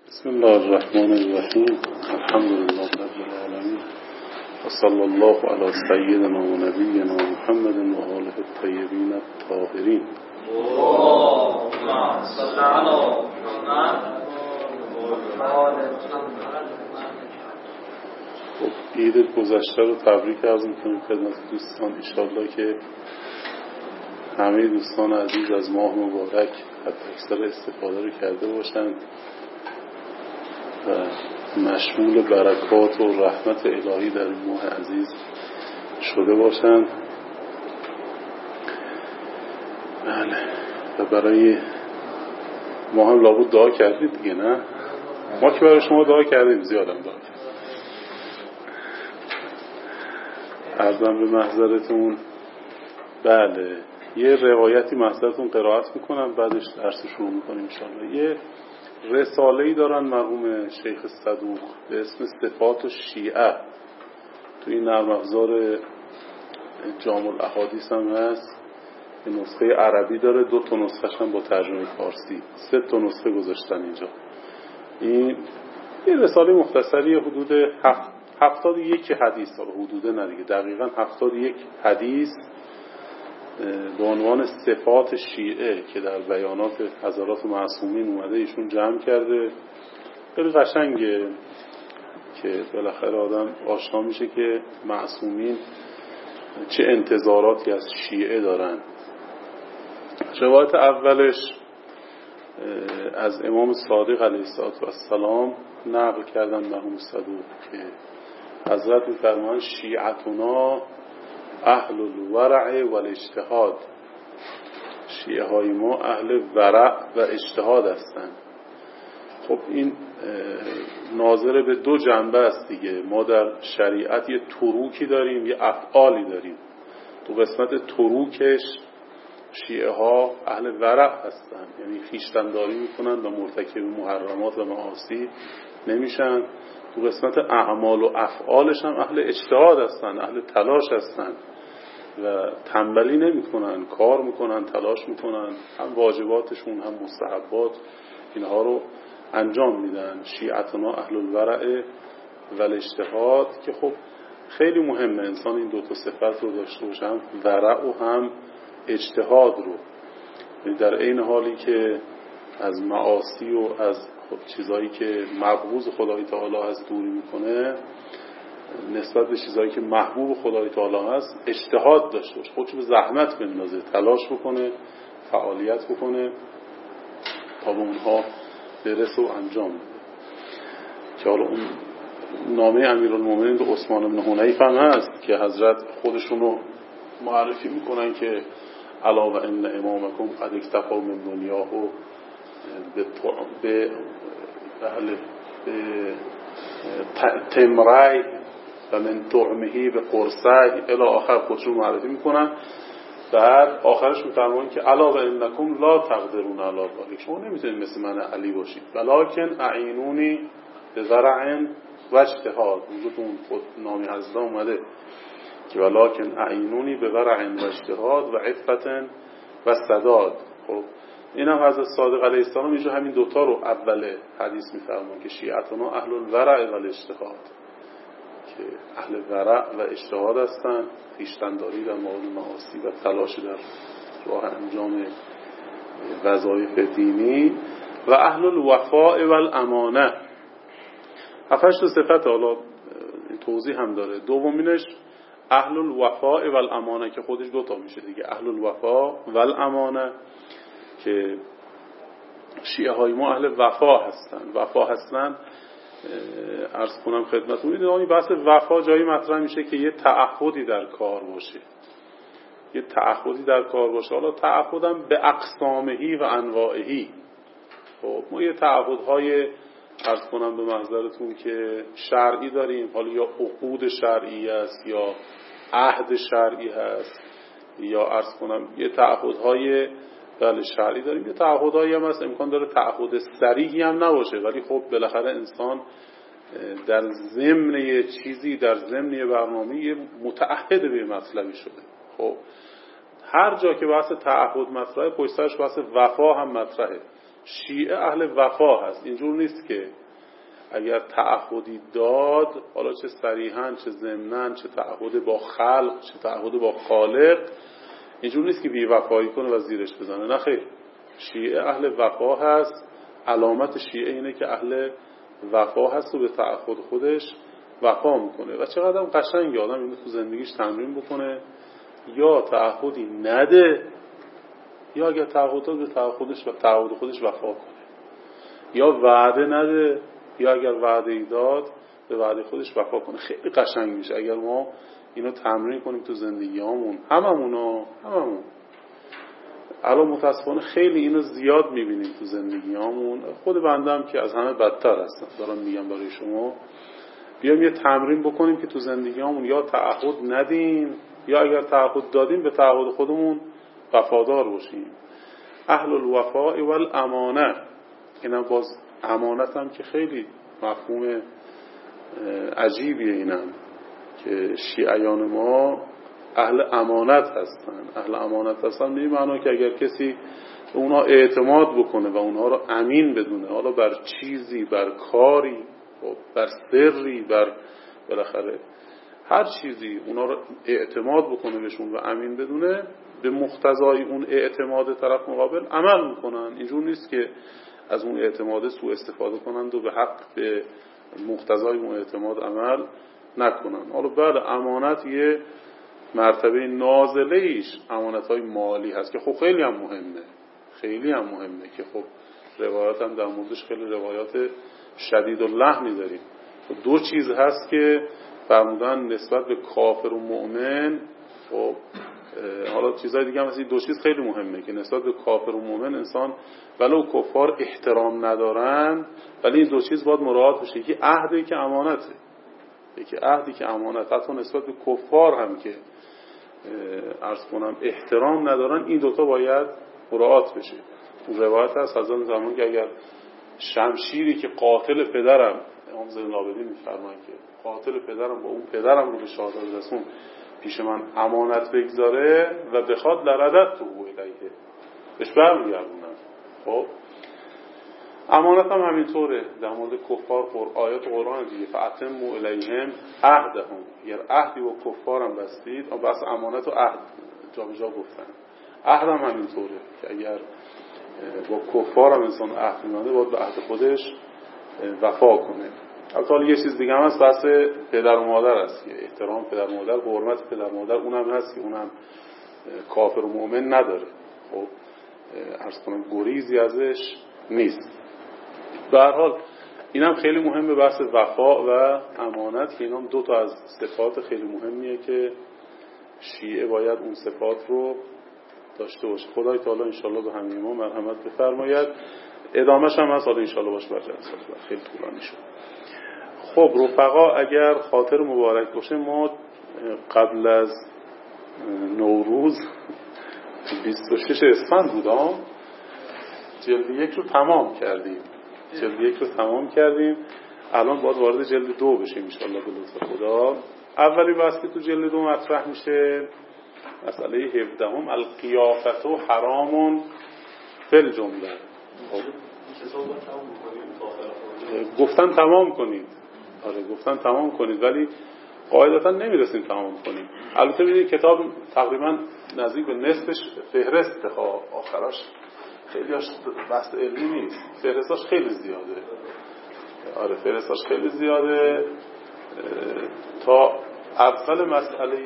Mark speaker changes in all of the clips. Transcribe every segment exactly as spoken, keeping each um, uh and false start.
Speaker 1: بسم الله الرحمن الرحیم. الحمد لله رب العالمین و صلی الله علی سیدنا و نبینا محمد و آله الطیبین الطاهرین. اللهم صل علی محمد. خب عید گذشته رو تبریک عرض می‌کنیم خدمت دوستان. ان شاءالله که همه دوستان عزیز از ماه مبارک حتی اکثر استفاده رو کرده باشند و مشمول برکات و رحمت الهی در این ماه عزیز شده باشند. بله و برای ما هم لابد دعا کردید دیگه، نه؟ ما که برای شما دعا کردیم، زیادم دعا کردیم. عرضم به محضرتون. بله یه روایتی محضرتون قرائت میکنم، بعدش درس شروع میکنیم انشاءالله. یه رساله‌ای دارن مرحوم شیخ صدوق به اسم صفات و شیعه، تو این نرم افزار جامع الاحادیث هم هست. یه نسخه عربی داره، دو تا نسخه‌ش هم با ترجمه فارسی، سه تا نسخه گذاشتن اینجا. این یه رساله مختصری حدود هفت هفتاد و یک حدیث داره، حدوده نه دیگه، دقیقاً هفتاد و یک حدیث به عنوان صفات شیعه که در بیانات حضرات معصومین اومده ایشون جمع کرده. خیلی قشنگه که بالاخره آدم آشنا میشه که معصومین چه انتظاراتی از شیعه دارن. روایت اولش از امام صادق علیه السلام نقل کردن مرحوم صدوق که حضرت می‌فرمایند شیعتنا اهل الورع و الاجتهاد، شیعه های ما اهل ورع و اجتهاد هستند. خب این ناظر به دو جنبه است دیگه. ما در شریعت یه تروکی داریم، یه افعالی داریم. تو قسمت تروکش شیعه ها اهل ورع هستند، یعنی خویشتن‌داری میکنن و مرتکب محرمات و معاصی نمیشن. تو قسمت اعمال و افعالش هم اهل اجتهاد هستن، اهل تلاش هستن و تنبلی نمی کنن، کار میکنن، تلاش میکنن، هم واجباتشون هم مستحبات اینها رو انجام میدن. شیعتنا اهل الورع و الاجتهاد که خب خیلی مهمه انسان این دو تا صفت رو داشته باشه، هم ورع و هم اجتهاد رو، در عین حالی که از معاصی و از خب چیزایی که مبغوض خدای تعالی هست دوری میکنه، نسبت به چیزایی که محبوب خدای تعالی هست اجتهاد داشته باشه، خودش به زحمت بندازه، تلاش بکنه، فعالیت بکنه تا به اونها برسه و انجام بده. که حالا اون نامه امیرالمومنین به عثمان بن حنیف هم هست که حضرت خودشون رو معرفی میکنن که الا و ان امامکم قد اکتفی من دنیاه به به بله به تمرای و من طعمهی به قرصه الی آخر خودشون معرفی میکنن. بعد آخرش میفرمایند که الا و انکم لا تقدرون علی ذلک، شما نمیتونید مثل من علی باشید، ولکن اعینونی به ورع و اجتهاد. اونجا خود نامی حضرت اومده که ولکن اعینونی به ورع و اجتهاد و عفت و سداد. خب این هم حضرت صادق علیه السلام اینجا همین دوتا رو اول حدیث میفرمان که شیعتنا اهل الورع و الاجتهاد، که اهل ورع و اجتهاد هستن، خویشتن‌داری در مورد معاصی و تلاش در راه انجام وظایف دینی، و اهل الوفاء و الامانه. هفتش تا صفت، حالا توضیح هم داره. دومینش اهل الوفاء و الامانه که خودش دوتا میشه دیگه، اهل الوفاء و الامانه، که شیعه های ما اهل وفا هستن. وفا هستن عرض کنم خدمتتون، این بحث وفا جایی مطرح میشه که یه تعهدی در کار باشه، یه تعهدی در کار باشه. حالا تعهدم به اقسامهی و انواعهی. خب ما یه تعهدهای عرض کنم به محضرتون که شرعی داریم، حالا یا عقود شرعی است یا عهد شرعی هست، یا عرض کنم یه تعهدهای بله شرعی داریم، یه تعهدهایی هم هست امکان داره تعهد صریحی هم نباشه، ولی خب بالاخره انسان در ضمن یه چیزی، در ضمن یه برنامه‌ای متعهد به مطلبی شده. خب هر جا که بحث تعهد مطرحه، پشت سرش بحث وفا هم مطرحه. شیعه اهل وفا هست. اینجور نیست که اگر تعهدی داد، حالا چه صریحاً چه ضمناً، چه تعهد با خلق چه تعهد با خالق، اینجور نیست که بی وفایی کنه و زیرش بزنه. نه خیر، شیعه اهل وفا هست. علامت شیعه اینه که اهل وفا هست و به تعهد خودش وفا میکنه. و چقدر قشنگه آدم اینو تو زندگیش تمرین بکنه، یا تعهدی نده، یا اگر تعهد داد به تعهدش و تعهد خودش وفا کنه، یا وعده نده، یا اگر وعده ای داد به وعده خودش وفا کنه. خیلی قشنگ میشه اگر ما اینو تمرین کنیم تو زندگیامون، هممونا هممون. الان متاسفانه خیلی اینو زیاد میبینیم تو زندگیامون. خود بنده هم که از همه بدتر هستم دارم میگم برای شما. بیایم یه تمرین بکنیم که تو زندگیامون یا تعهد ندیم، یا اگر تعهد دادیم به تعهد خودمون وفادار باشیم. اهل الوفاء والامانه. اینم باز امانت هم که خیلی مفهوم عجیبیه. اینم که شیعیان ما اهل امانت هستن. اهل امانت هستن به این معنی که اگر کسی به اونها اعتماد بکنه و اونها رو امین بدونه، حالا بر چیزی، بر کاری، بر سری، بر بالاخره هر چیزی اونها رو اعتماد بکنه بهشون و امین بدونه، به مقتضای اون اعتماد طرف مقابل عمل میکنن. اینجور نیست که از اون اعتماد سوء استفاده کنند و به حق به مقتضای اون اعتماد عمل نکنن. حالا بله، امانت یه مرتبه نازله ایش امانت‌های مالی هست که خب خیلی هم مهمه، خیلی هم مهمه که خب روایات هم در موردش خیلی روایات شدید اللحنی داریم. دو چیز هست که فرمودن نسبت به کافر و مؤمن. خب حالا چیزای دیگه هم هست. دو چیز خیلی مهمه که نسبت به کافر و مؤمن انسان ولو کفار احترام ندارن، ولی این دو چیز باید مراعات بشه. یکی عهدی که امانته، یکی عهدی که امانت. حتی نسبت به کفار هم که عرض کنم احترام ندارن، این دوتا باید مراعات بشه. اون روایت هست حضرت زمان که اگر شمشیری که قاتل پدرم، امام زین العابدین میفرمایند که قاتل پدرم با اون پدرم رو به شهادت رسون پیش من امانت بگذاره و بخواد لردت تو الیه، بهش برمیگردونم. خب امانت هم همینطوره در مورد کفار. آیات قرآن دیگه فأتموا الیهم عهدهم، اگر عهدی با کفارم بستید، بس امانت و عهد جا به جا گفتن. عهد هم همینطوره که اگر با کفارم انسان عهد می‌بنده باید به عهد خودش وفا کنه. البته یه چیز دیگه هم هست، بحث پدر و مادر است که احترام پدر و مادر، حرمت پدر و مادر، اونم هست که اونم کافر و مؤمن نداره. خب عرض کنم گریزی ازش نیست. به هر حال اینم خیلی مهمه، بحث وفا و امانت، که اینام دو تا از صفات خیلی مهمیه که شیعه باید اون صفات رو داشته باشه. خدای تعالی انشالله به همین ما مرحمت بفرماید. ادامهش هم هست، حالا انشالله باشه بر جلسات خیلی طولانی شد. خب رفقا، اگر خاطر مبارک باشه، ما قبل از نوروز بیست و شش اسفند بودم جلد یک رو تمام کردیم. جلد یک رو تمام کردیم. الان باید وارد جلد دو بشیم انشالله به لطف خدا. اولی بحث که تو جلد دو مطرح میشه مسئله هفدهم القیافت و حرامون فل جمله. گفتن تمام کنید. آره گفتن تمام کنید، ولی قاعدتا نمیرسیم تمام کنیم. البته ببینید کتاب تقریبا نزدیک به نصفش فهرست، آخرش خیلی هاش بحث علمی نیست، فهرستاش خیلی زیاده. آره فهرستاش خیلی زیاده. تا اول مسئله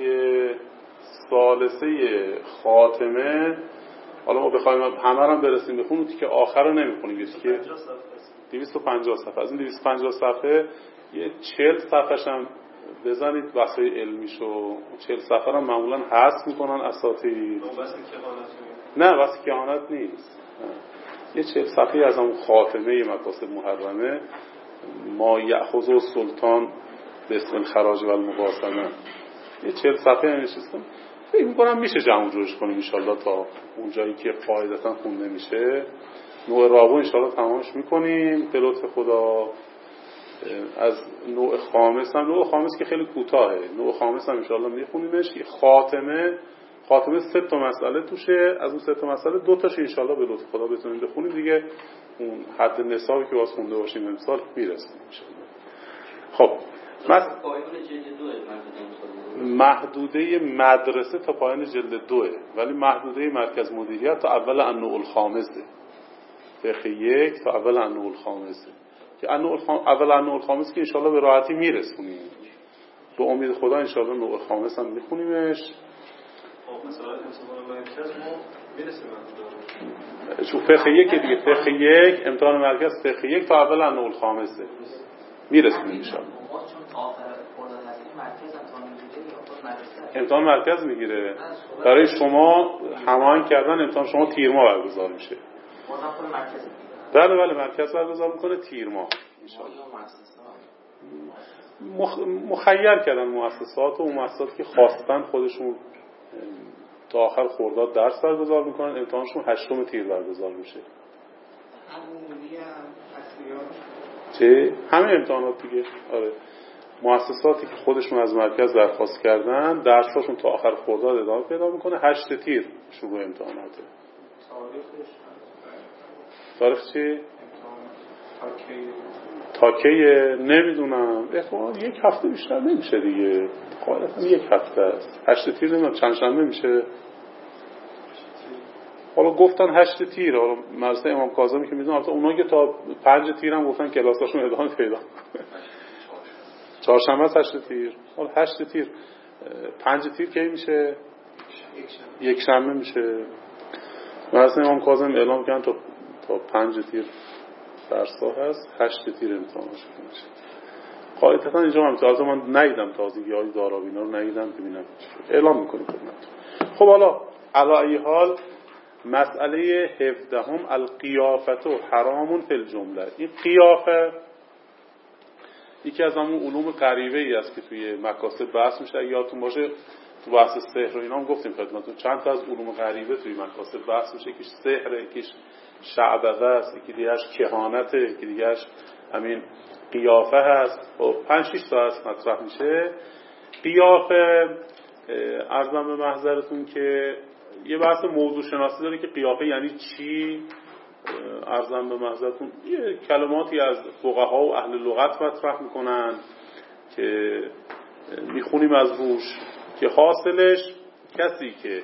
Speaker 1: ثالثه خاتمه، حالا ما بخوایم همه رو هم برسیم بخونیم که آخر رو نمیخونیم، یه که دویست و پنجاه صفحه، از این دویست و پنجاه صفحه یه چهل صفحه‌ش هم بزنید بحثای علمیشو. چهل صفحه رو معمولا حذف میکنن اساتید. نه بس کهانت نیست. یه چهل صفحه از اون خاتمه مقاصد محرمه، ما یأخذ السلطان به اسم الخراج و المقاسمه، یه چهل صفحه نشستم. فکر میکنم میشه جمع جورش کنیم انشالله تا اون جایی که قاعدتا خونده میشه. نوع رابو انشالله تمامش میکنیم به لطف خدا. از نوع خامس هم، نوع خامس که خیلی کوتاهه، نوع خامس هم انشالله میخونیمش. خاتمه خاتمه سه تا مسئله توشه. از اون سه تا مسئله دو تاش ان شاء الله به لطف خدا بتونیم بخونیم دیگه، اون حد نصابی که واسه خونده باشیم امسال میرسیم ان شاء الله. خب مس... محدوده مدرسه تا پایان جلد دوه، ولی محدوده مرکز مدیریت تا اول النوع الخامسه، فقه یک تا اول النوع الخامسه که النوع الخام... اول النوع الخامس که ان شاء الله به راحتی میرسونیم. به امید خدا ان شاء الله نوع خامس هم میخونیمش.
Speaker 2: خب مثلا امتحان مرکز ما میرسیم محدوده
Speaker 1: چون فقه یک دیگه، فقه یک امتحان مرکز فقه یک تا اول النوع الخامسه میرسونیم ان شاء الله. امتحان مرکز میگیره برای شما، هماهنگ کردن امتحان شما تیر ماه برگزار میشه. بله بله مرکز برگزار میکنه تیر ماه ان شاء الله. مخ... مخیر کردن مؤسسات و مؤسساتی که خواستن خودشون تا آخر خرداد درس برگزار میکنن، امتحانشون هشتم تیر برگزار میشه. چه؟ همه امتحانات دیگه. آره مؤسساتی که خودشون از مرکز درخواست کردن درساشون تا آخر خرداد ادامه پیدا میکنه. هشت تیر شروع امتحاناته. تاریخ چی؟ تا کیه؟ نمیدونم، احتمالاً یک هفته بیشتر نمیشه دیگه، غالبا یک هفته است. هشت تیر نمیدونم چند شنبه میشه. حالا گفتن هشت تیر، حالا مدرسه امام کاظمی که میدونم، اونا که تا پنج تیر هم گفتن کلاساشون ادامه پیدا کنه. چهارشنبه است هشت تیر، حالا هشت تیر پنج تیر کی میشه؟ یک شنبه میشه. مدرسه امام کاظم اعلام کردن تا تا پنج تیر درس‌ها هست، هشت تیر امتحانش میشه. قاعدتاً اینجا هم تازه من ندیدم، تازگی‌های دارابینا رو ندیدم، ببینم اعلام می‌کنه خدمتتون. خب حالا علی ای حال مسئله هفدهم القیافه حرام فی الجمله. این قیافه یکی از همون علوم غریبه ای است که توی مکاسب بحث میشه. اگه یادتون باشه تو بحث سحر و اینا هم گفتیم خدمتتون چند تا از علوم غریبه توی مکاسب بحث میشه. یکیش سحر، یکیش شعبده است، یکی دیگه‌اش کهانته، یکی دیگه‌اش همین قیافه هست. و پنج شش تا هست مطرح میشه. قیافه عرضم به محضرتون که یه بحث موضوع شناسی داره که قیافه یعنی چی. عرضم به محضرتون یه کلماتی از فقها و اهل لغت مطرح میکنن که میخونیم از روش، که حاصلش کسی که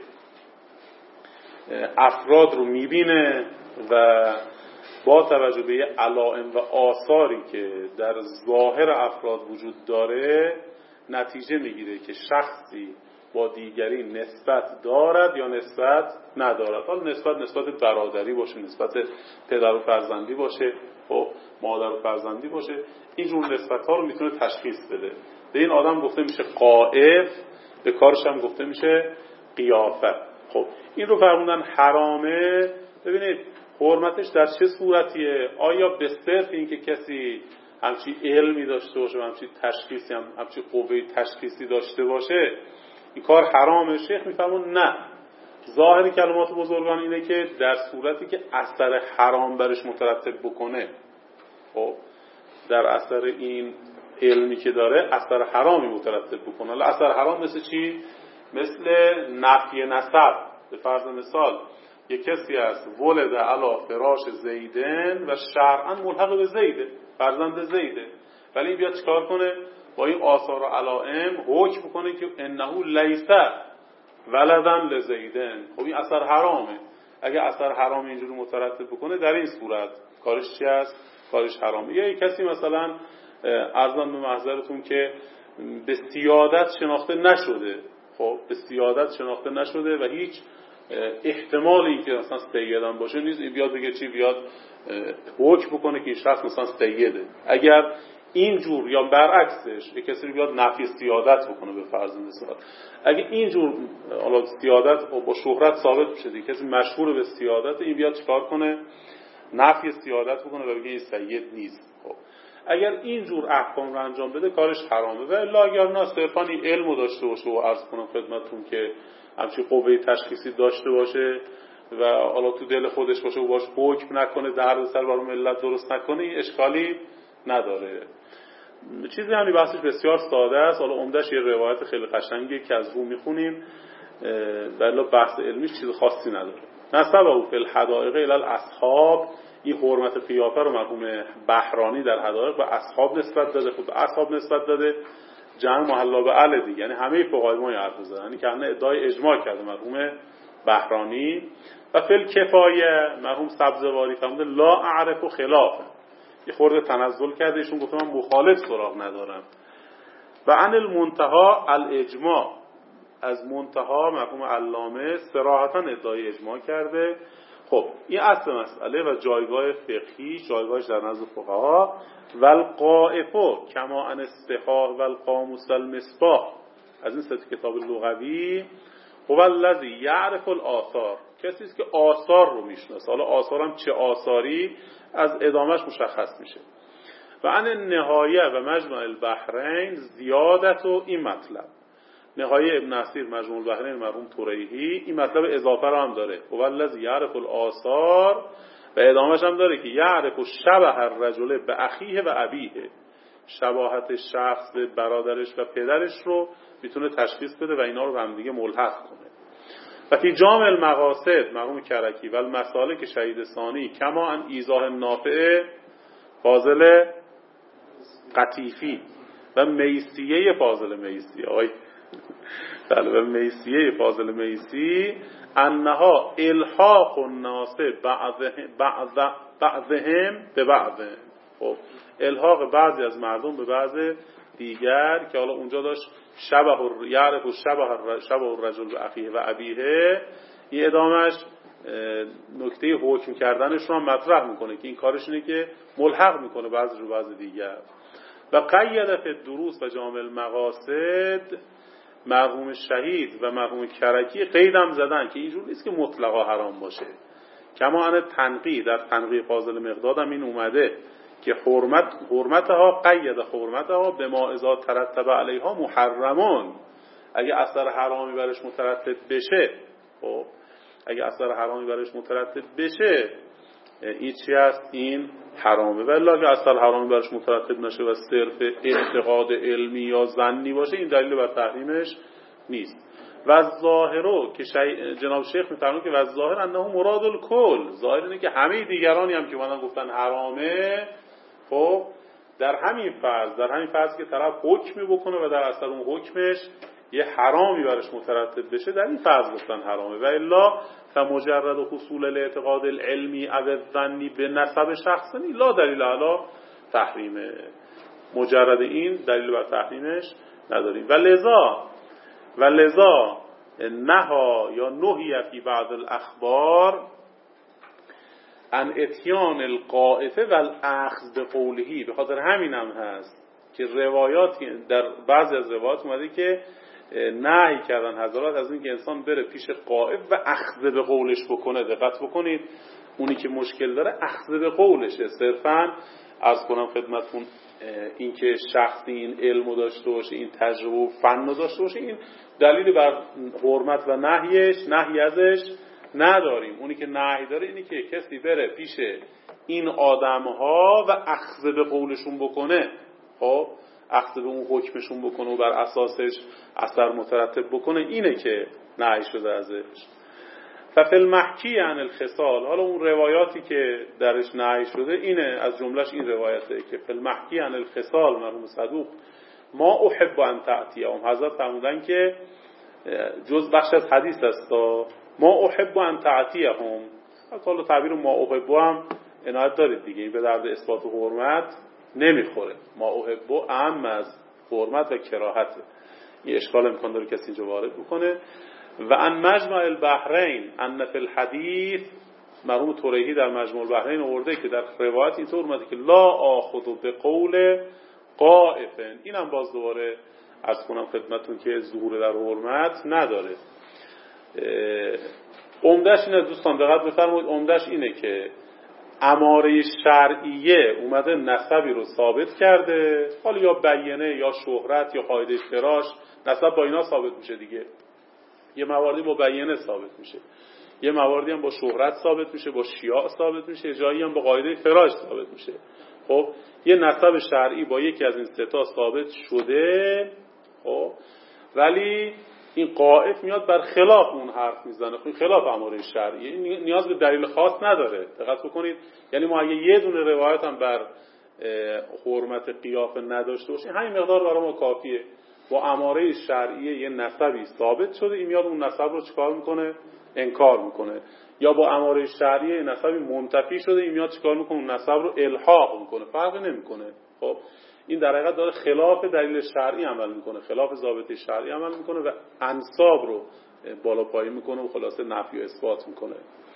Speaker 1: افراد رو میبینه و با توجه به علائم و آثاری که در ظاهر افراد وجود داره نتیجه میگیره که شخصی با دیگری نسبت دارد یا نسبت ندارد. حالا نسبت نسبت برادری باشه، نسبت پدر و فرزندی باشه، خب مادر و فرزندی باشه، اینجور نسبت ها رو میتونه تشخیص بده. به این آدم گفته میشه قائف، به کارش هم گفته میشه قیافه. خب این رو فرمودن حرامه. ببینید حرمتش در چه صورتیه؟ آیا به صرف این که کسی همچی علمی داشته باشه و همچی تشخیصی هم همچی قوه تشخیصی داشته باشه این کار حرامه؟ شیخ میفرمون نه، ظاهر کلمات بزرگان اینه که در صورتی که اثر حرام برش مترتب بکنه، خب در اثر این علمی که داره اثر حرامی مترتب بکنه. حالا اثر حرام مثل چی؟ مثل نفی نسب. به فرض مثال یک کسی است ولد علی فراش زیدن و شرعا ملحق به زیده، فرزند زیده، ولی این بیاد چیکار کنه؟ با این آثار و علائم حکم بکنه که انه لیسه ولدن لزیدن. خب این اثر حرامه. اگه اثر حرام اینجوری مترتب بکنه در این صورت کارش چی است؟ کارش حرامه. یا یک کسی مثلا عرضم به محضرتون که به سیادت شناخته نشده، خب به سیادت شناخته نشده و هیچ احتمال این که مثلا سیدن باشه نیست، این بیاد بگه چی؟ بیاد حکم بکنه که این شخص مثلا سیده. اگر اینجور یا برعکسش یک کسی بیاد نفی سیادت بکنه به فرض مثال، اگه اینجور حالا سیادت با شهرت ثابت بشه دیگه کسی مشهور به سیادت، این بیاد چیکار کنه؟ نفی سیادت بکنه و بگه این سید نیست. خب اگر اینجور احکام رو انجام بده کارش حرامه. و الا اگر نه صرفاً این علمو داشته باشه و عرض کنم خدمتتون که همچین قوه تشخیصی داشته باشه و حالا تو دل خودش باشه و باش حکم نکنه، دردسر برای ملت درست نکنه، این اشکالی نداره. چیزی همین بحثش بسیار ساده است. حالا عمدش یه روایت خیلی قشنگیه که از رو میخونیم. ولی بحث علمیش چیز خاصی نداره. نسبه او فی الحدائق الی الاصحاب، این حرمت قیافه رو مرحوم بحرانی در حدائق به اصحاب نسبت داده. خود به اصحاب نسبت داده، جمع محلا به اهل دیگه، یعنی همه فقهای ما حرف زدن، یعنی که ادعای اجماع کرده مرحوم بحرانی. و فی الکفایه مرحوم سبزواری فرموده لا اعرف خلافه، یه خورده تنزل کرده، ایشون گفته من مخالف سراغ ندارم. و عن المنتها الاجماع، از منتها مرحوم علامه صراحتا ادعای اجماع کرده. خب این اصل مسئله و جایگاه فقهی، جایگاهش در نزد فقها. و القائفه کما ان استحاح و القاموس المصباح، از این سه کتاب لغوی، هو الذی یعرف الاثار، کسی است که آثار رو میشناسه. حالا آثار هم چه آثاری از ادامش مشخص میشه. و عن النهایه و مجمع البحرین زیادت و این مطلب، نهایه ابن اثیر مجموع البحرین مرحوم طریحی این مطلب اضافه رو هم داره، هو الذی یعرف الاثار، و ادامش هم داره که یعرف شبه الرجل به اخیه و ابیه، شباهت شخص به برادرش و پدرش رو میتونه تشخیص بده و اینا رو هم دیگه ملحق کنه. و فی جامع المقاصد مرحوم کرکی و المسالک شهید ثانی کما ان ایضاح نافع فاضل قطیفی و میسیه فاضل میسی، آقای طالب میسیه فاضل میسی، انها الحاق الناس بعض بعضهم به بعض، خب الحاق بعضی از مردم به بعض دیگر، که حالا اونجا داشت شبه یعرف و شبه شبه الرجل به اخیه و ابیه، این ادامش نکته حکم کردنش رو هم مطرح میکنه که این کارش اینه که ملحق میکنه بعضی رو بعضی دیگر. و قید فی الدروس و جامع المقاصد مرحوم شهید و مرحوم کرکی قیدم زدن که اینجور نیست که مطلقا حرام باشه. کما ان تنقیه در تنقیه فاضل مقداد هم این اومده که حرمت حرمتها قید حرمتها به ما اذا ترتب علیها محرمون، اگه اثر حرامی برش مترتب بشه، خب اگه اثر حرامی برش مترتب بشه این چی هست؟ این حرامه. ولی اگه اثر حرامی برش مترتب نشه و صرف اعتقاد علمی یا ظنی باشه این دلیل بر تحریمش نیست. و ظاهرو که شی... جناب شیخ میفرمایند که و ظاهر انه مراد الکل، ظاهر اینه که همه دیگرانی هم که اومدن گفتن حرامه، خب در همین فرض در همین فرض که طرف حکمی بکنه و در اثر اون حکمش یه حرامی برش مترتب بشه، در این فرض گفتن حرامه. و الا فمجرد حصول الاعتقاد العلمی او الظنی به نسب شخصی لا دلیل علی تحریمه، مجرد این دلیل بر تحریمش نداریم. و لذا و لذا نها یا نهی فی بعض الاخبار ان اتیان القائفه و الاخذ به قولهی، به خاطر همین هم هست که روایاتی در بعضی از روایات اومده که نهی کردن حضرات از این که انسان بره پیش قائف و اخذ به قولش بکنه. دقت بکنید، اونی که مشکل داره اخذ به قولشه، صرفاً عرض کنم خدمتتون این که شخصی این علمو داشته باشه، این تجربه و فنو داشته باشه، این دلیلی بر حرمت و نهیش نهی ازش نداریم. اونی که نهی داره اینی که کسی بره پیش این آدمها و اخذ به قولشون بکنه، خب اخذ به اون حکمشون بکنه و بر اساسش اثر مترتب بکنه، اینه که نهی شده ازش. ففی المحکی عن الخصال، حالا اون روایاتی که درش نهی شده اینه، از جملهش این روایته که فی المحکی عن الخصال مرحوم صدوق ما احب ان تأتیهم، حضرت فرمودن که جز بخش از حدیث است ما احب ان تأتیهم، حالا تعبیر ما احب هم عنایت دارید دیگه، این به درد اثبات و حرمت نمیخوره. ما احب اهم از حرمت و کراهت، این اشکال امکان داره کسی اینجا وارد بکنه. و ان مجمع البحرین ان فی الحدیث مرحوم طریحی در مجمع البحرین آورده که در روایت اینطور اومده که لا آخذ به قول قائفن، اینم باز دوباره عرض کنم خدمتتون که ظهور در حرمت نداره. عمدش اینه دوستان، دقت بفرمایید، عمدش اینه که اماره شرعیه اومده نسبی رو ثابت کرده، حالا یا بیانه یا شهرت یا قاعده فراش، نسب با اینا ثابت میشه دیگه. یه مواردی با بیانه ثابت میشه، یه مواردی هم با شهرت ثابت میشه، با شیاع ثابت میشه، جایی هم با قاعده فراش ثابت میشه. خب یه نسب شرعی با یکی از این سه تا ثابت شده، خب ولی این قائف میاد بر خلاف اون حرف میزنه، خب خلاف اماره شرعیه، این نیاز به دلیل خاص نداره. دقت بکنید، یعنی ما اگه یه دونه روایت هم بر حرمت قیافه نداشته باشیم همین مقدار برای ما کافیه. با اماره شرعیه یه نسبی ثابت شده، این میاد اون نسب رو چیکار میکنه؟ انکار میکنه. یا با اماره شرعیه نسبی منتفی شده، این میاد چیکار میکنه؟ اون نسب رو الحاق میکنه، فرقی نمیکنه. خب این در حقیقت داره خلاف دلیل شرعی عمل میکنه، خلاف ضابطه شرعی عمل میکنه و انساب رو بالا پایین میکنه و خلاصه نفی و اثبات میکنه.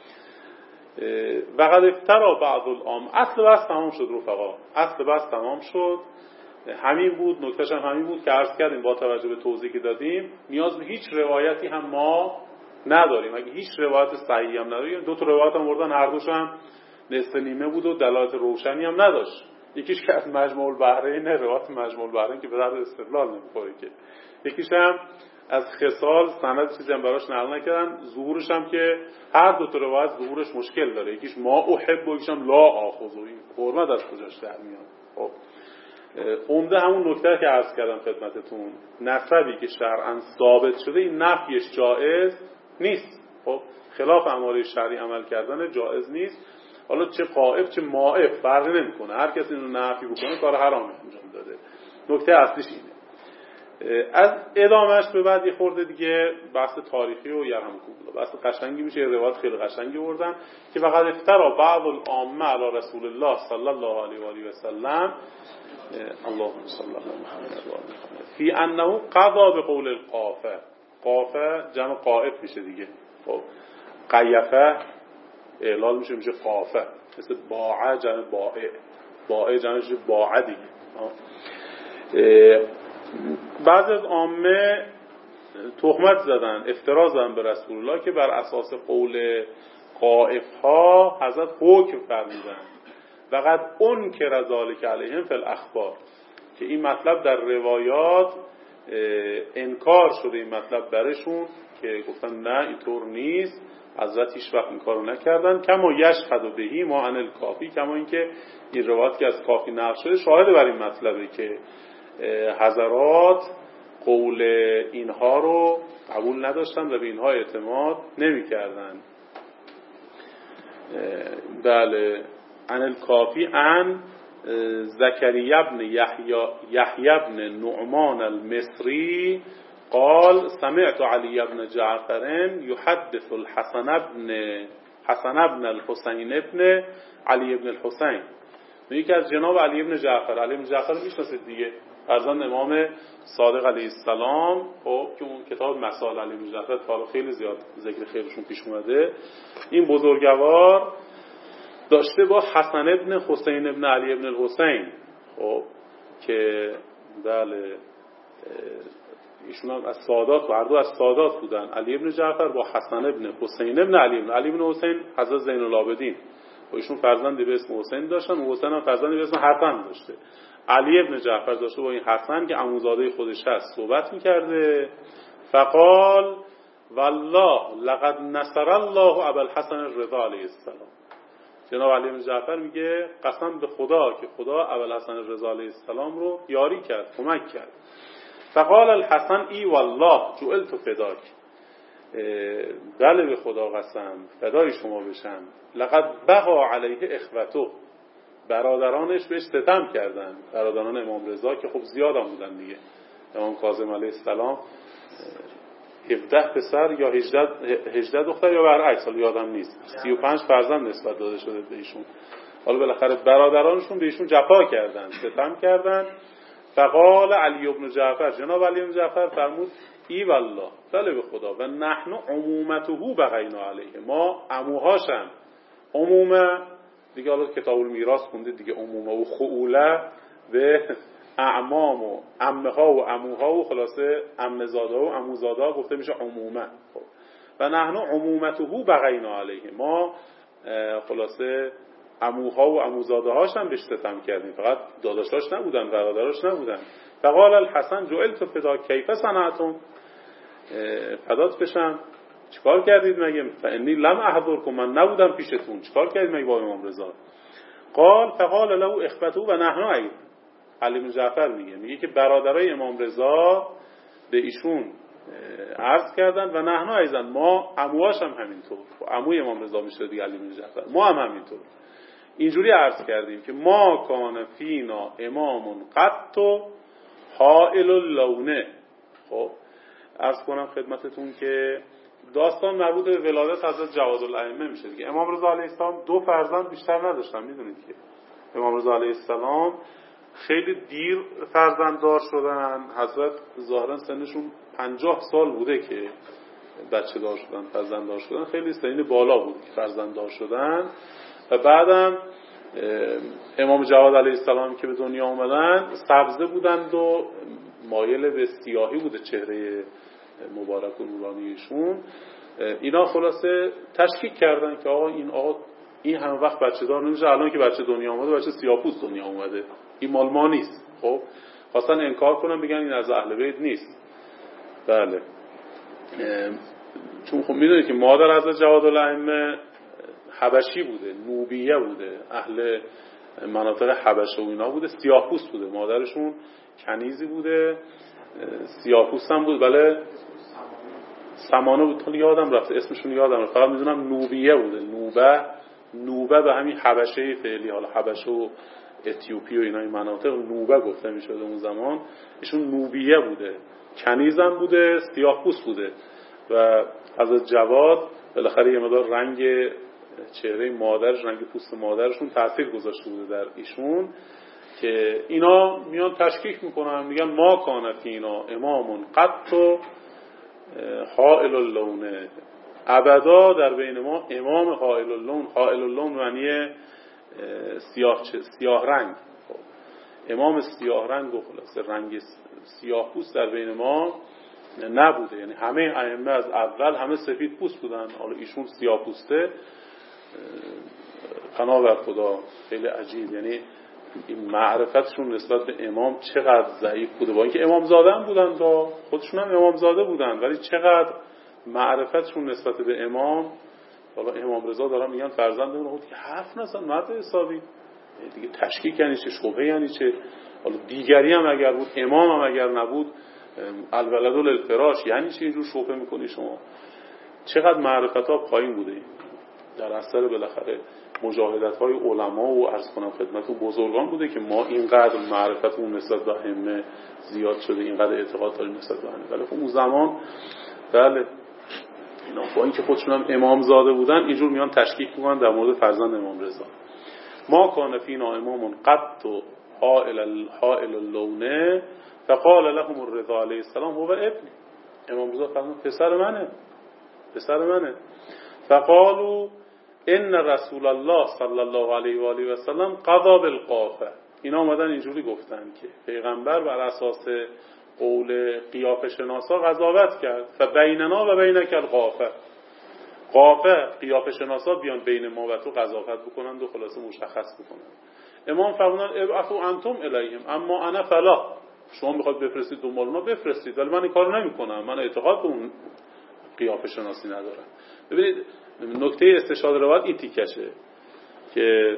Speaker 1: و قد افترا بعض العام. اصل بحث تمام شد رفقا، اصل بحث تمام شد. همین بود، نکتهش هم همین بود که عرض کردیم با توجه به توضیحی که دادیم نیاز به هیچ روایتی هم ما نداریم. اگه هیچ روایت صحیحی هم نداریم، دو تا روایت هم بردن، هر دوش هم نصف نیمه بود و دلالت روشنی هم نداشت. یکیش که از مجموع البحرین، روایت مجموع البحرین که به درد استدلال نمیخوره که، یکیش هم از خصال سند چیزی هم براش نقل نکردن، ظهورش هم که هر دو تا روایت ظهورش مشکل داره، یکیش ما احب و یکیش هم لا آخذ، این حرمت از کجاش در میاد. خب عمده همون نکته که عرض کردم خدمتتون، نسبی که شرعاً ثابت شده این نفیش جایز نیست. خب خلاف اماره شرعی عمل کردن جایز نیست. حالا چه قائف چه مائف فرقی نمیکنه، هر کسی اینو نفی بکنه کار حرامی انجام داده. نکته اصلیش اینه. از ادامهش به بعد یه خورده دیگه بحث تاریخی و یرحمکم الله، بحث قشنگی میشه. روایت خیلی قشنگی بردن که فقط افترا بعض العامه علی رسول الله صلی الله علیه و آله و سلم، اللهم صل علی محمد و آل محمد، فی انه قضا به قول القافه. قافه جمع قائف میشه دیگه. خب قیفه اعلال میشه میشه قافه، مثل باع جمع باع، باع جمع میشه باع دیگه. بعضی از عامه تهمت زدن، افترا زدن به رسول الله که بر اساس قول قائف ها حضرت حکم فرمودن و قد اون که ذالک علیهم فی الاخبار، که این مطلب در روایات انکار شده، این مطلب برشون که گفتن نه اینطور نیست، حضرت هیچ وقت این کارو نکردن. کما یشهد بهی ما عن الکافی، کما اینکه این روایت که از کافی نقل شده شاهد بر این مطلبه که حضرات قول اینها رو قبول نداشتن و به اینها اعتماد نمی کردن. بله، عن الکافی عن زکریا ابن یحیی ابن نعمان المصری قال سمعت علی ابن جعفر یحدث الحسن ابن حسن ابن الحسین ابن علی ابن الحسین، یکی از جناب علی ابن جعفر. علی ابن جعفر میشناسید دیگه، فرزند امام صادق علیه السلام. خب که اون کتاب مسائل علی ابن جعفر تا خیلی زیاد ذکر خیرشون پیش اومده. این بزرگوار داشته با حسن ابن حسین ابن علی ابن الحسین، خب که بله ایشون هم از سادات و هر دو از سادات بودن. علی ابن جعفر با حسن ابن حسین ابن علی ابن علی ابن حسین حضرت زین العابدین، و ایشون فرزندی به اسم حسین داشتن و حسین هم فرزندی به اسم حسن داشته. علی ابن جعفر داشته با این حسن که عموزاده خودش هست صحبت میکرده. فقال والله لقد نصر الله ابا الحسن الرضا علیه السلام. جناب علی ابن جعفر میگه قسم به خدا که خدا ابا الحسن الرضا علیه السلام رو یاری کرد، کمک کرد. فقال الحسن ای والله جعلت فداک، بله به خدا قسم فدای شما بشم. لقد بغى علیه اخوته، برادرانش بهش ستم کردن، برادران امام رضا که خب زیاد هم بودن دیگه. امام کاظم علیه السلام هفده پسر یا هجده دختر یا برعکس، حالا یادم نیست، سی و پنج فرزند نسبت داده شده به ایشون. حالا بالاخره برادرانشون به ایشون جفا کردن، ستم کردن. فقال علی ابن جعفر، جناب علی ابن جعفر فرمود ای والله، بله به خدا، و نحن عمومته بغینا علیه، ما عموهاشم، عمومه دیگه، حالا کتاب المیراث خونده دیگه، عمومه و خؤوله به اعمام و عمه ها و عموها و خلاصه عمزاده و عموزاده گفته میشه عمومه. خب و نحن عمومته بغینا علیه، ما خلاصه عموها و عموزاده هاش هم بهش ستم کردیم، فقط داداشاش نبودن، برادراش نبودن. فقال الحسن جعلت فدا کیف صنعتم، فدات بشم چیکار کردید مگه؟ فانی لم احضرکم، من نبودم پیشتون، چیکار کردید مگه با امام رضا؟ قال فقال له اخبته و نحن اید. علی بن جعفر میگه میگه که برادرای امام رضا به ایشون عرض کردن و نحنا ایزن ما عموهاش هم همینطور، عموی امام رضا میشه دیگه علی بن جعفر، ما هم همینطور اینجوری عرض کردیم که ما کان فینا امام قط حائل اللونه. خب عرض کنم خدمتتون که داستان مربوط به ولادت حضرت جواد الائمه میشه دیگه. امام رضا علیه السلام دو فرزند بیشتر نداشتن، میدونید که امام رضا علیه السلام خیلی دیر فرزنددار شدن. حضرت ظاهرا سنشون پنجاه سال بوده که بچه دار شدن، فرزنددار شدن، خیلی سن بالا بود که فرزنددار شدن. و بعدم امام جواد علیه السلام که به دنیا اومدن سبزه بودند و مایل به سیاهی بوده چهره مبارک و نورانیشون. اینا خلاصه تشکیک کردن که آقا این آقا این همه وقت بچه دار نمیشه، الان که بچه دنیا اومده بچه سیاه‌پوست دنیا اومده، این مال ما نیست. خب خواستن انکار کنن، بگن این از اهل بیت نیست. بله، چون خب میدونید که مادر حضرت جواد الائمه حبشی بوده، نوبیه بوده، اهل مناطق حبشه و اینا بوده، سیاه‌پوست بوده، مادرشون کنیزی بوده، سیاه‌پوست هم بود. بله سمانه بود، تا یادم رفته اسمشون یادم رفته، فقط میدونم نوبیه بوده. نوبه نوبه به همین حبشه فعلی، حالا حبشه و اتیوپی و اینا این مناطق نوبه گفته میشد اون زمان. ایشون نوبیه بوده، کنیزم بوده، سیاه‌پوست بوده و حضرت جواد بالاخره یه مقدار رنگ چهره مادرش، رنگ پوست مادرشون تاثیر گذاشته بوده در ایشون، که اینا میان تشکیک میکنن، میگن ما کان فینا امام قط حائل اللونه، ابدا در بین ما امام حائل اللون. حائل اللون معنی سیاه سیاه رنگ، امام سیاه رنگ و خلاصه رنگ سیاه پوست در بین ما نبوده. یعنی همه ائمه از اول همه سفید پوست بودن، حالا ایشون سیاه پوسته. فنا بر خدا، خیلی عجیب. یعنی این معرفتشون نسبت به امام چقدر ضعیف بوده، با اینکه امام زاده هم بودن، دا خودشون هم امام زاده بودن، ولی چقدر معرفتشون نسبت به امام. حالا امام رضا دارن میگن فرزندمون بود که حرف نزن، مرد حسابی دیگه، تشکیک یعنی چه، شبهه یعنی چه. حالا دیگری هم اگر بود، امام هم اگر نبود، الولد للفراش یعنی چه اینجور شبهه میکنی شما؟ چقدر معرفت ها پایین بوده در اثر بالاخره مجاهدت های علما و عرض کنم خدمت و بزرگان بوده که ما اینقدر معرفتمون نسبت به همه زیاد شده، اینقدر اعتقاد داریم نسبت به همه. ولی خب اون زمان بله اینا با اینکه خودشون هم امام زاده بودن اینجور میان تشکیک میکنن در مورد فرزند امام رضا. ما کان فینا امام قط حائل حائل اللونه فقال لهم الرضا علیه السلام هو ابن. امام رضا فرمود پسر منه، پسر منه. فقالوا ان رسول الله صلی الله علیه و آله و سلم قضا بالقافه. اینا اومدن اینجوری گفتن که پیغمبر بر اساس قول قیافه شناسا قضاوت کرد، فبیننا و بینک القافه. قافه قیافه شناسا بیان بین ما و تو قضاوت بکنند و خلاصه مشخص بکنند. امام فرمودن ابعثوا انتم الیهم اما انا فلا. شما میخواد بفرستید دنبال اونا بفرستید، ولی من این کارو نمیکنم، من اعتقاد به اون قیافه شناسی ندارم. ببینید نکته استشهاد روایت این تیکشه که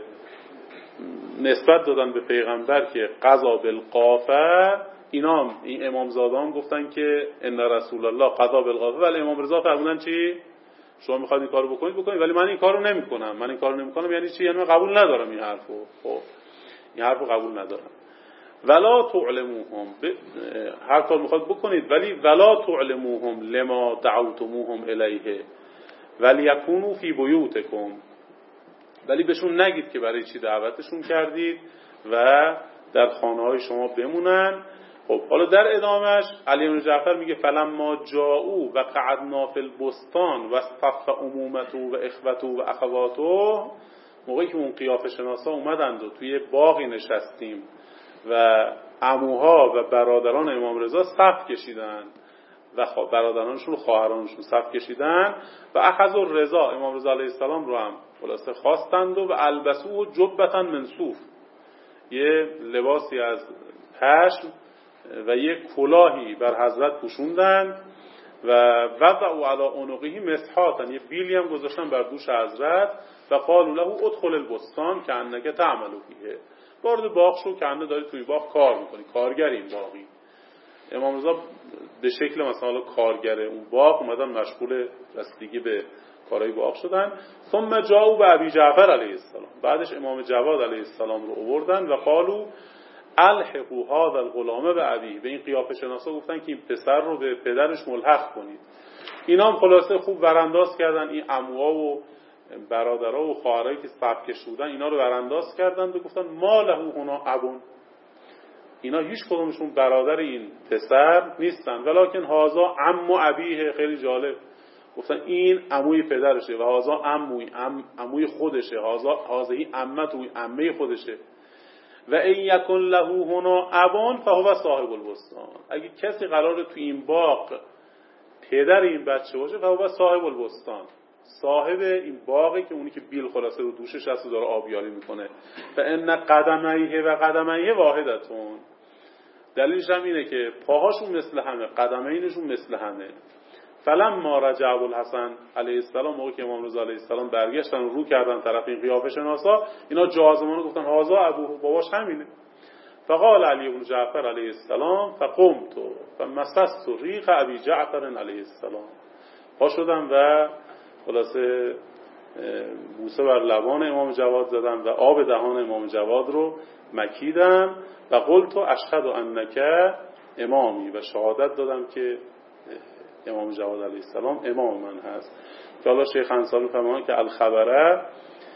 Speaker 1: نسبت دادن به پیغمبر که قضا بالقافه. اینا این امام زادان گفتن که ان رسول الله قضا بالقافه، ولی امام رضا فرمودن چی؟ شما میخواید این کارو بکنید بکنید، ولی من این کارو نمیکنم. من این کارو نمیکنم یعنی چی؟ یعنی من قبول ندارم این حرفو. خب این حرفو قبول ندارم. ولا تعلموهم ب... هر کار میخواد بکنید، ولی ولا تعلموهم لما دعوتموهم الیه ولیکونوا فی بیوتکم. ولی بهشون نگید که برای چی دعوتشون کردید و در خانه‌های شما بمونن. خب حالا در ادامهش علی بن جعفر میگه فلما جاءوا و قعدنا فی البستان و اصطف عمومته و اخوته و اخواته. موقعی که اون قیافه شناسا اومدند و توی باغی نشستیم و عموها و برادران امام رضا صف کشیدن و برادرانشون و خواهرانشون صف کشیدن و اخذ الرضا، امام رضا علیه السلام رو هم خلاصه خواستند و البسو جبتا من صوف، یه لباسی از پشم و یه کلاهی بر حضرت پوشوندن و وضعوا علی عنقه مسحاتا، یه بیلی هم گذاشتن بر دوش حضرت و قالوا له ادخل البستان کانک تعمل فیه. وارد باغ شو که انده داری توی باغ کار میکنی، کارگر این باغی. امام رضا به شکل مثلا کارگر اون باغ اومدن مشغول رسیدگی به کارهای باغ شدن. ثم جاءوا به ابی جعفر علیه السلام، بعدش امام جواد علیه السلام رو آوردن و قالوا الحقوا هذا الغلام به ابی، به این قیافه شناسا گفتن که این پسر رو به پدرش ملحق کنید. اینا هم خلاصه خوب ورانداز کردن، این عموها و برادرها و خواهرایی که سبکش بودن اینا رو ورانداز کردن و گفتن ما له هنا ابون، اینا هیچ کدومشون برادر این پسر نیستن، ولکن هازا عمو ابیه. خیلی جالب گفتن این عموی پدرشه و هازا عموی عم عموی خودشه، هازا هازهی عمتوی عمه خودشه. و این یکن له هنا ابون فهو صاحب البستان، اگه کسی قراره تو این باغ پدر این بچه باشه فهو صاحب البستان، صاحب این باغی که اونی که بیل خلاصه رو دوشش هست و داره آبیاری میکنه. و ان قدمیه و قدمیه واحدتون، دلیلش هم اینه که پاهاشون مثل همه، قدمینشون مثل همه. فلما رجع ابوالحسن علیه السلام، موقعی که امام رضا علیه السلام برگشتن و رو کردن طرف این قیافه شناسا، اینا جازمانه گفتن هازا ابوه، باباش همینه. فقال علی بن جعفر علیه السلام فقمت فمسست ریق ابی جعفر علیه السلام، پا شدم و خلاصه بوسه بر لبان امام جواد زدم و آب دهان امام جواد رو مکیدم و قلت اشهد انک امامی، و شهادت دادم که امام جواد علیه السلام امام من هست. که حالا شیخ انصاری فرمودن که الخبره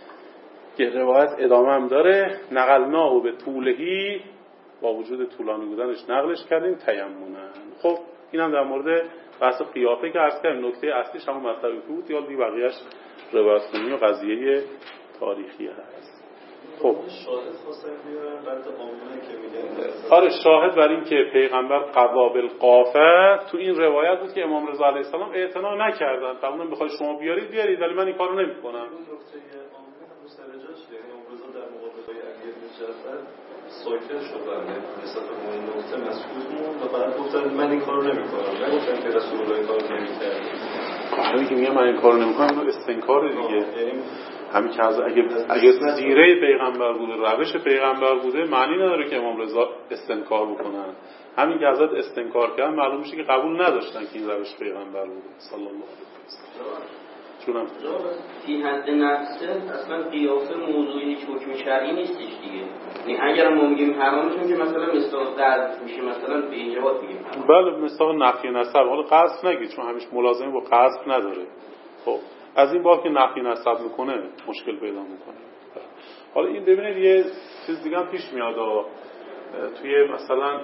Speaker 1: که روایت ادامه هم داره، نقلناه به طولهی، با وجود طولانی بودنش نقلش کردیم تیمونن. خب این هم در مورد بحث قیافه که عرض کردیم، نکته اصلیش همون مطلبی که بود، یا دیگه بقیه‌اش روایت کنی و قضیه تاریخی هست. خب
Speaker 2: شاهد خواستم بیارم بعد آمونه که میگن
Speaker 1: آره شاهد بر این که پیغمبر قضا بالقافه تو این روایت بود که امام رضا علیه السلام اعتنا نکردن، فرمودن بخواید شما بیارید بیارید ولی من این کارو نمی‌کنم.
Speaker 2: اون نکته آمونه هم مسترجاش، یعنی امام رضا در مقابل علی بن جعفر ساکت شدن، نسبت به اون نکته مسئول بود و بعد گفتن من این کارو نمی‌کنم، نگفتن که رسول الله کارو نمی‌کرد.
Speaker 1: کاری که میگم من این کارو نمی‌کنم اون استنکار دیگه، همین که از اگه اگه زیره پیغمبر بوده، روش پیغمبر بوده، معنی نداره که امام رضا استنکار بکنن. همین که ازت استنکار کردن معلوم میشه که قبول نداشتن که این روش پیغمبر بوده صلی الله علیه و سلم. چونم
Speaker 3: فی حد نفسه اصلا قیافه موضوعی هیچ حکم شرعی نیستش دیگه. یعنی اگر ما میگیم حرام میشه که مثلا مثال قذف میشه، مثلا به این جهات میگیم
Speaker 1: بله مثال نفی نسب. حالا قذف نگید چون همیشه ملازمه با قذف نداره. خب از این باب که نفی نسب میکنه مشکل پیدا میکنه. حالا این ببینید یه چیز دیگه هم پیش میاد توی مثلا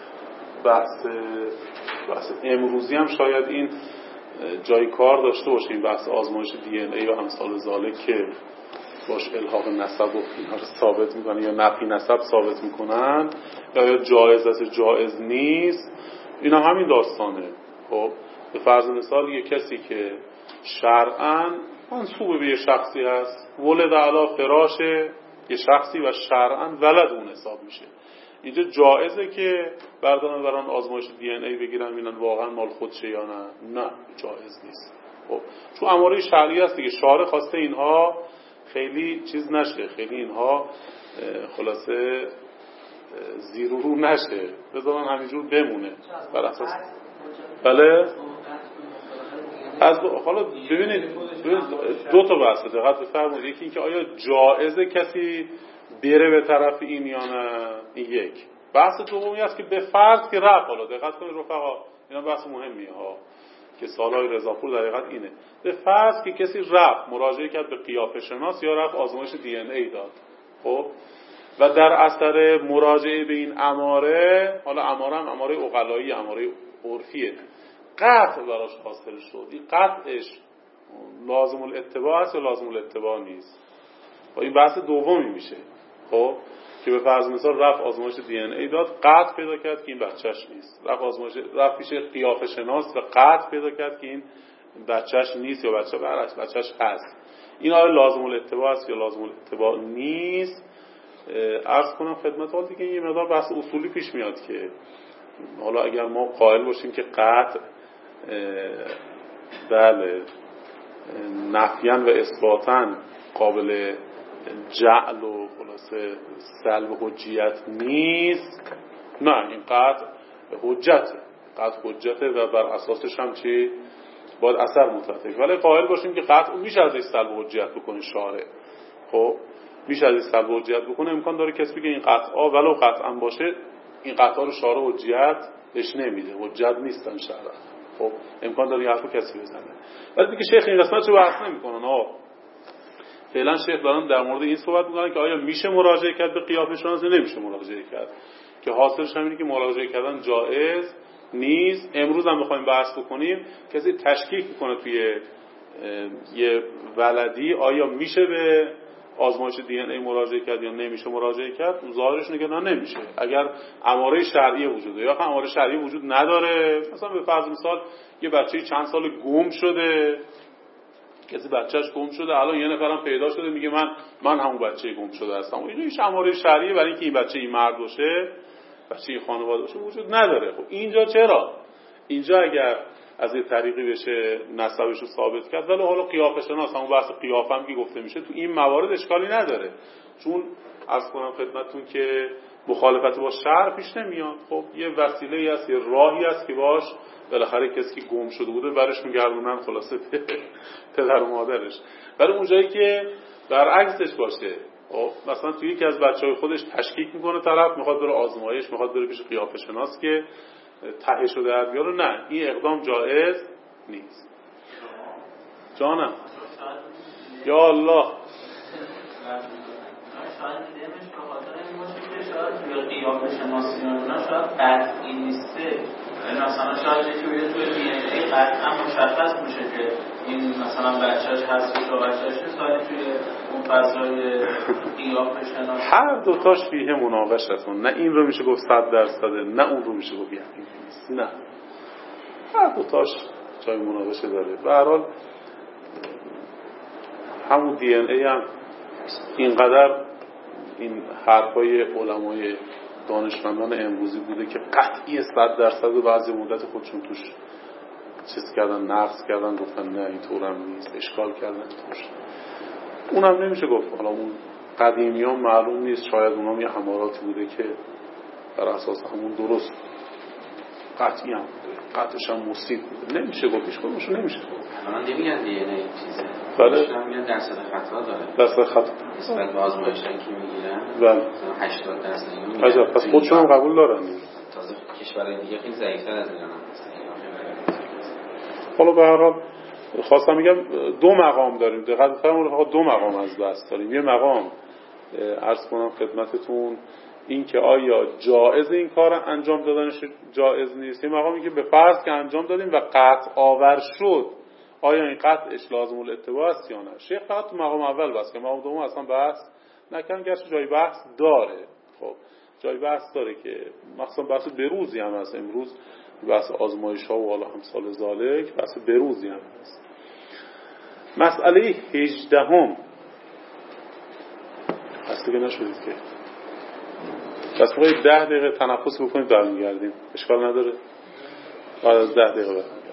Speaker 1: بحث بحث امروزی هم شاید این جای کار داشته باشه، این بحث آزمایش دی ان ای و امثال ذالک که باش الحاق نسب و اینا رو ثابت میکنن یا نفی نسب ثابت میکنن یا جایز است جایز نیست، اینا همین داستانه. خب به فرض مثال یه کسی که شرعاً منسوب به یه شخصی هست، ولد علی فراش یه شخصی و شرعاً ولد اون حساب میشه، اینجا جایزه که بردارن بران آزمایش دی ان ای بگیرن ببینن واقعا مال خودشه یا نه؟ نه جایز نیست. خب چون اماره شرعی هست دیگه، شارع خواسته اینها خیلی چیز نشه، خیلی اینها خلاصه زیر و رو نشه، بذارن همینجور بمونه بر اساس بله. از حالا ببینید دو تا بحث دقت بفرمایید، یکی اینکه آیا جایزه کسی بره به طرف این یا نه، این یک. بحث دومی است که به فرض که رفت، حالا دقت کنید رفقا اینا بحث مهمیه ها که سالهای رضاپور در حقیقت اینه، به فرض که کسی رفت مراجعه کرد به قیافه شناس یا رفت آزمایش دی ان ای داد، خب و در اثر مراجعه به این اماره، حالا اماره هم اماره عقلایی اماره عرفیه، قطع براش حاصل شد، این قطعش لازم الاتباع است یا لازم الاتباع نیست، و این بحث دومی میشه. خب که به فرض مثال رفت آزمایش دی ان ای داد، قطع پیدا کرد که این بچهش نیست، رفت آزمایش رفت پیش قیافه شناس و قطع پیدا کرد که این بچهش نیست یا بچه برعکس بچهش هست، این آیا لازم الاتباع است یا لازم الاتباع نیست؟ عرض کنم خدمتتون دیگه یه مقدار بحث اصولی پیش میاد که حالا اگر ما قائل باشیم که قطع بله نفیاً و اثباتاً قابل جعل و خلاصه سلب حجیت نیست، نه این قطع حجته، قطع حجته و بر اساسش هم چی باید اثر مترتب. ولی قائل باشیم که قطع میشه از سلب حجت بکنه شارع. خب میشه از سلب حجت بکنه، امکان داره کسی بگه این قطعا ولو قطعا باشه این قطعا رو شارع حجت بهش نمیده، حجت نیستن شرعا. خب امکان داره حرفو کسی بزنه. ولی دیگه شیخ این قسمت رو بحث نمیکنن. آه فعلا شیخ دارن در مورد این صحبت میکنن که آیا میشه مراجعه کرد به قیافه شناس یا نمیشه مراجعه کرد، که حاصلش همینه که مراجعه کردن جایز نیست. امروز هم بخوایم بحث بکنیم کسی تشکیک میکنه توی یه ولدی آیا میشه به آزمایش دی ان ای مراجعه کرد یا نمیشه مراجعه کرد. ظاهرش اینه که نه نمیشه اگر اماره شرعی وجود داره. یا اماره شرعی وجود نداره، مثلا به فرض مثال یه بچه چند سال گم شده، کسی بچهش گم شده، الان یه نفرم پیدا شده میگه من من همون بچه گم شده هستم، اینو هیچ اماره شرعی برای اینکه این بچه این مرد باشه، بچه این خانواده باشه وجود نداره. خب اینجا چرا؟ اینجا اگر از یه طریقی بشه نسبش رو ثابت کرد، ولی حالا قیافه شناس همون بحث قیافه هم که گفته میشه تو این موارد اشکالی نداره، چون عرض کنم خدمتتون که مخالفت با شرع پیش نمیاد. خب یه وسیله‌ای هست، یه راهی هست که باش بالاخره کسی که گم شده بوده برش میگردونن خلاصه پدر و مادرش. ولی اونجایی که برعکسش باشه، مثلا توی یکی از بچهای خودش تشکیک میکنه، طرف میخواد بره آزمایش، میخواد بره پیش قیافه شناس که تهش رو در بیاره، نه این اقدام جایز نیست. جانم یا الله
Speaker 4: شاید دیدمش به خاطر این باشه که شاید توی قیافه شناسی اونا شاید قطعی نیسته، مثلا شاید یکی بیده توی دی ان ای قطعا مشخص میشه که این مثلا بچهش هستش و بچهش شاید توی اون فضای قیافه شناسی.
Speaker 1: هر دوتاش فیه مناقشتون، نه این رو میشه گفت صد درصده نه اون رو میشه گفت یقین نیست، نه هر دوتاش جای مناقشه داره. به هر حال همون دی ان ای هم اینقدر این حرفای علمای دانشمندان امروزی بوده که قطعی صد درصد و بعضی مدت خودشون توش چیز کردن، نقص کردن، گفتن نه اینطور هم نیست، اشکال کردن توش. اونم نمیشه گفت. حالا اون قدیمیان معلوم نیست، شاید اونام یه اماراتی بوده که بر اساس همون درست قطعی هم بوده، قطعش هم مصیب بوده، نمیشه گفت پیش کنمشون نمیشه گفت.
Speaker 3: الان نمیگن دی ان ای چیزه،
Speaker 1: بله
Speaker 3: میگن درصد خطا داره،
Speaker 1: درصد خطا
Speaker 3: نسبت به آزمایشایی که میگیرن
Speaker 1: بله
Speaker 3: هشتاد درصد میگن.
Speaker 1: عجب، پس خودشون هم قبول دارن.
Speaker 3: تازه کشورهای دیگه خیلی ضعیف‌تر از ایران هستن.
Speaker 1: حالا به هر حال خواستم میگم دو مقام داریم، دقت فرمایید، فقط دو مقام از بحث داریم. یه مقام عرض کنم خدمتتون این که آیا جایز این کار انجام دادنش جایز نیست، یه مقامی که به فرض که انجام دادیم و قطع آور شد آیا این قطعش لازم الاتباع است یا نه. شیخ فقط تو مقام اول بس که مقام دوم اصلا بحث نکردن، گرچه جای بحث داره. خب جای بحث داره که مثلا بحث بروزی هم هست امروز، بحث آزمایش ها و حالا هم سال زالک بحث بروزی هم هست. مسئله هجدهم هست که نشدید که بس میخوایی ده دقیقه تنفس بکنید برمیگردیم، اشکال نداره بعد از ده دقیقه